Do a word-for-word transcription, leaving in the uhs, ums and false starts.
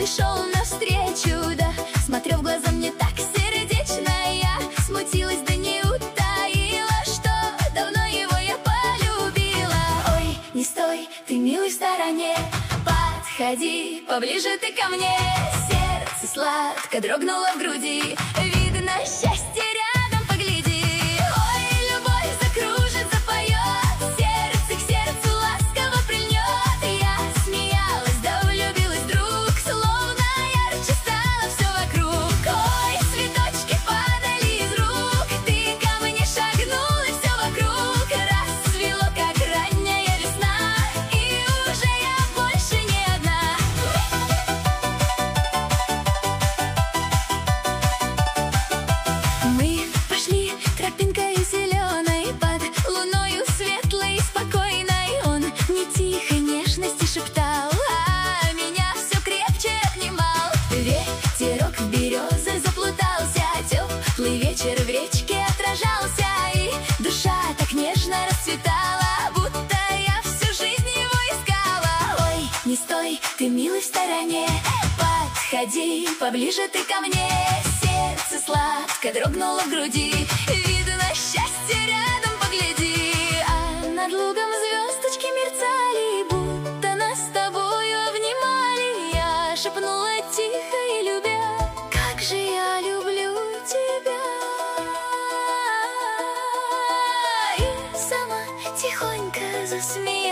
шел навстречу, да смотрел в глаза мне так сердечно. Я смутилась, да не утаила, что давно его я полюбила. Ой, не стой, ты, милый, в стороне, подходи поближе ты ко мне. Сердце сладко дрогнуло в груди, видно счастье рядом, погляди. Ой, любовь закружит, запоет, сердце к сердцу ласково прильнет. Я смеялась, да влюбилась вдруг, словно ярче стало все вокруг. Ой, цветочки падали из рук, ты ко мне шагнул, и все вокруг расцвело, как ранняя весна, и уже я больше не одна. Мы пошли тропинкой зеленой под луною светлой и спокойной. Он мне тихо нежности шептал, а меня все крепче обнимал. Ветерок в березы заплутался, теплый вечер в речке отражался, и душа так нежно расцветала, будто я всю жизнь его искала. Ой, не стой, ты, милый, в стороне, подходи поближе ты ко мне. Сердце сладко дрогнуло в груди, видно счастье рядом, погляди. А над лугом звездочки мерцали, будто нас с тобою обнимали. Я шепнула тихо и любя, как же я люблю тебя. И сама тихонько засмеялась.